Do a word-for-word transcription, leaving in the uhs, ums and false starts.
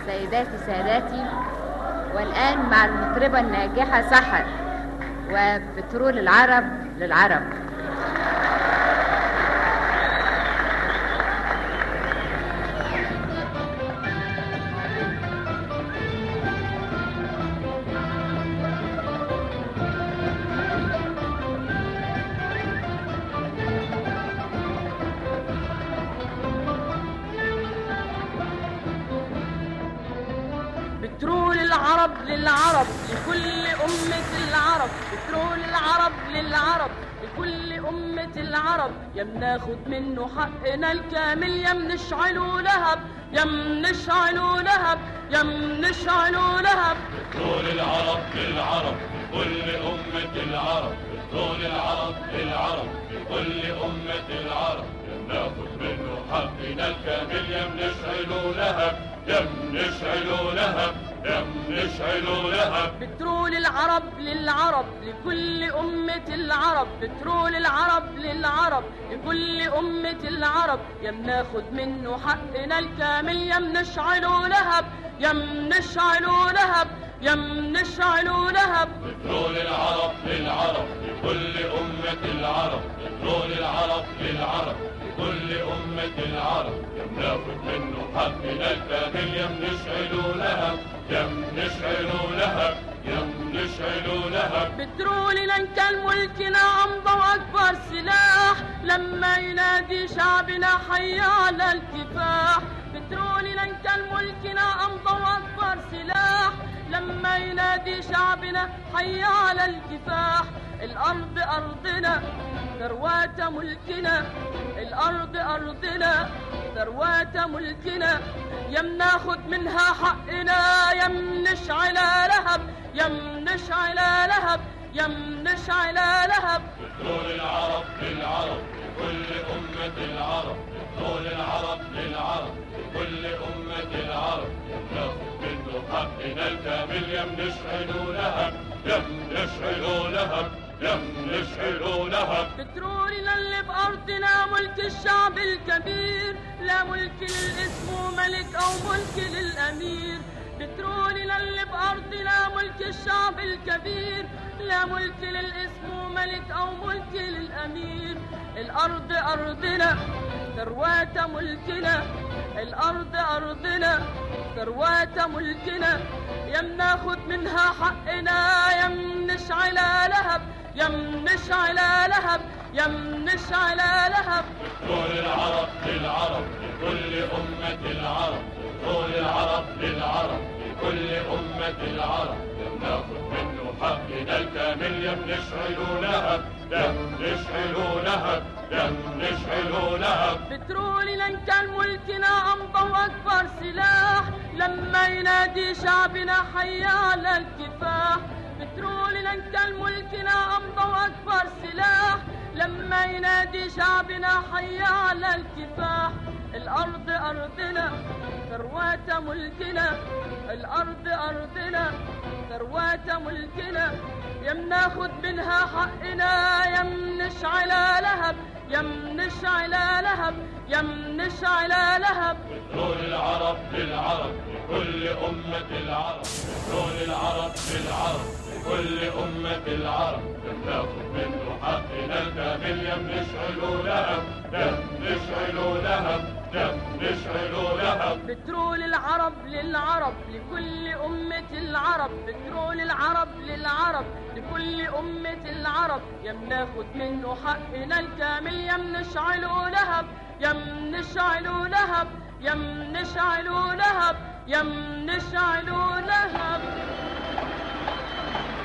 سيداتي ساداتي، والآن مع المطربة الناجحة سحر وبترول العرب للعرب. بترول العرب للعرب لكل أمة العرب، بترول العرب للعرب لكل أمة العرب، يا بناخد منه حقنا الكامل، يا بنشعله لهب، يا بنشعله لهب، يا بنشعله لهب. بترول العرب للعرب لكل أمة العرب، بترول العرب للعرب لكل أمة العرب، يا بناخد منه حقنا الكامل، يا بنشعله لهب، يا بنشعله لهب، يا بنشعله لهب. بترول العرب للعرب لكل أمة العرب، بترول العرب للعرب لكل أمة العرب، يا بناخد منه حقنا الكامل، يا بنشعله لهب، يا بنشعله لهب، يا بنشعله لهب. بترول العرب للعرب لكل أمة العرب، بترول العرب للعرب لكل أمة العرب، يا بناخد منه حقنا الكامل، يا بنشعله لهب، يا بنشعله لهب، يا بنشعله لهب. بترولنا إن كان ملكنا أمضى وأكبر سلاح، لما ينادي شعبنا حي على الكفاح. بترولنا إن كان ملكنا أمضى وأكبر سلاح، لما ينادي شعبنا حي على الكفاح. الأرض أرضنا ثروات ملكنا، الأرض أرضنا ثروات ملكنا، يا بناخد منها حقنا، يا بنشعل لهب، يا بنشعل لهب، يا بنشعل لهب. بترول العرب للعرب لكل أمة العرب، بترول العرب للعرب لكل أمة العرب، يا بناخد منه حقنا الكامل، يا بنشعله لهب، يا بنشعله لهب، يا بنشعله لهب. بترولنا اللي بأرضنا ملك الشعب الكبير، لا ملك للاسم ملك أو ملك للأمير. بترولنا اللي بأرضنا ملك الشعب الكبير، لا ملك للاسم ملك أو ملك للأمير. الأرض أرضنا ثروات ملكنا، الأرض أرضنا ثروات ملكنا، يا بناخد منها حقنا، يا بنشعل لهب، يا بنشعل لهب، يا بنشعل لهب. بترول العرب للعرب لكل أمة العرب، بترول العرب للعرب لكل أمة العرب، يا بناخد منه حقنا الكامل، يا بنشعله لهب، يا بنشعله لهب، يا بنشعله لهب. بترولنا إن كان ملكنا أمضى وأكبر سلاح، لما ينادي شعبنا حي على الكفاح. بترولنا إن كان ملكنا أمضى وأكبر سلاح، لما ينادي شعبنا حي على الكفاح. الأرض أرضنا ثروات ملكنا، الأرض أرضنا ثروات ملكنا، يا بناخد منها حقنا، يا بنشعل لهب، يا بنشعل لهب، يا بنشعل لهب. بترول العرب للعرب لكل أمة العرب، بترول العرب للعرب لكل أمة العرب، يا بناخد منه حقنا الكامل، يا بنشعله لهب، يا بنشعله لهب، يا بنشعله لهب. بترول العرب للعرب لكل أمة العرب، بترول العرب للعرب لكل أمة العرب، يا بناخد منه حقنا الكامل، يا بنشعله لهب، يا بنشعله لهب، يا بنشعله لهب، يا بنشعله لهب.